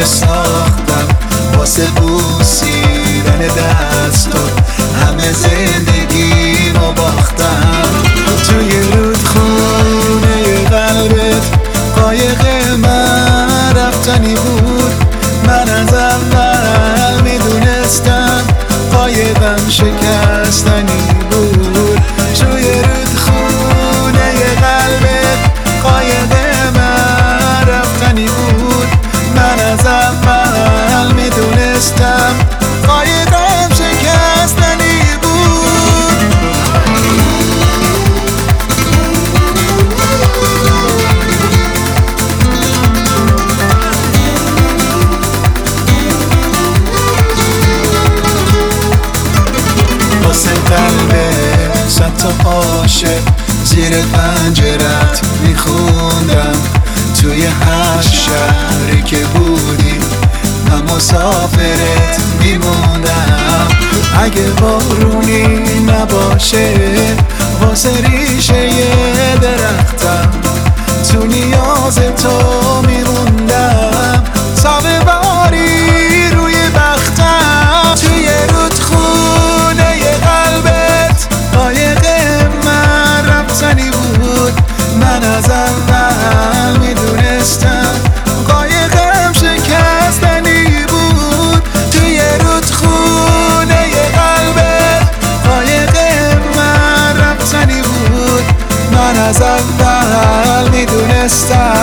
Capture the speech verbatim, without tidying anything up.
ساختم واسه بوسیدن دستات، همه زندگیمو باختم. توی رودخونه قلبت قایق من رفتنی بود، من از اول میدونستم قایقم شکستنی بود. توی رودخونه قلبت قایق من رفتنی بود، من از اول میدونستم قایقم شکستنی بود. واسه قلب صد تا عاشق زیر پنجرت میخوندم، توی هر شهری که بودی من مسافرت میموندم. اگه بارونی نباشه واسه ریشه درختم، تو نیاز تو میموندم تا بباری روی بختم. توی رودخونه قلبت قایق من رفتنی بود، من از اول میدونستم قایقم شکستنی بود. توی رودخونه قلبت قایق من رفتنی بود، من از اول میدونستم